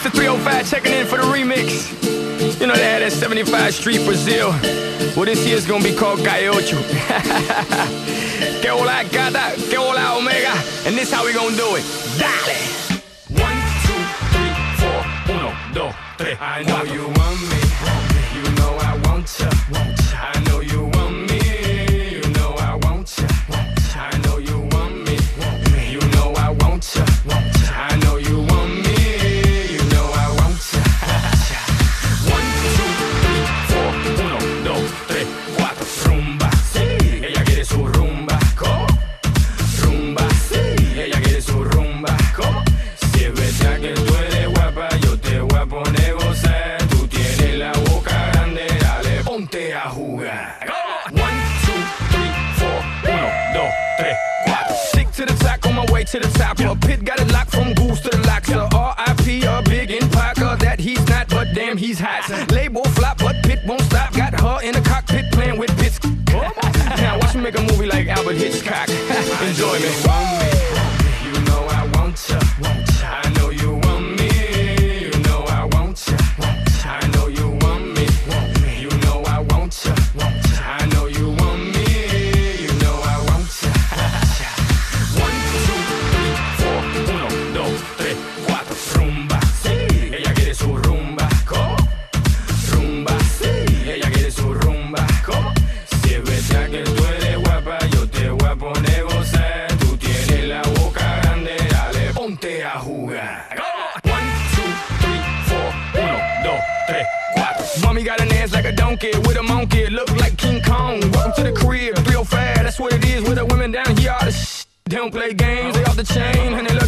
Mr. 305 checking in for the remix. You know they had that 75 Street Brazil. Well, this year's gonna be called Calle Ocho. Que hola gata, que hola omega. And this how we gonna do it. Dale! 1, 2, 3, 4, 1, 2, 3. I know you want me. You know I want ya. I know you want me. You know I want ya. I know you want me. You know I want ya. I know you want me. You know I want ya. 1, 2, 3, 4, 1, 2, 3, 4. Rumba, sí, ella quiere su rumba. ¿Cómo? Rumba, sí, ella quiere su rumba. ¿Cómo? Si es verdad que tú eres guapa, yo te voy a poner gozar. Tú tienes la boca grande, dale, ponte a jugar. 1, 2, 3, 4, 1, 2, 3, 4. Stick to the top, on my way to the top. A pit got it locked from goose to the locks. R.I.P. a big in Parker that he's not, but damn he's hot. Label flop, but Pit won't stop. Got her in the cockpit playing with bits. Now watch me make a movie like Albert Hitchcock. Enjoy me. You know I want ya. I know you want me. You know I want ya. I know you want me. You know I want ya. I know you want me. You know I want ya. 1, 2, 3, 4, 1, 2, 3, 4. Rumba, sí, ella quiere su rumba. ¿Cómo? Rumba, sí, ella quiere su rumba. ¿Cómo? Si es verdad que tú eres guapa, yo te voy a poner gozar. Tú tienes la boca grande, dale, ponte a jugar. 1, 2, 3, 4, 1, 2, 3, 4. Mommy got an ass like a donkey with a monkey, look like King Kong. Welcome to the crib, 305, that's what it is with the women down here. All the they don't play games, they off the chain, and they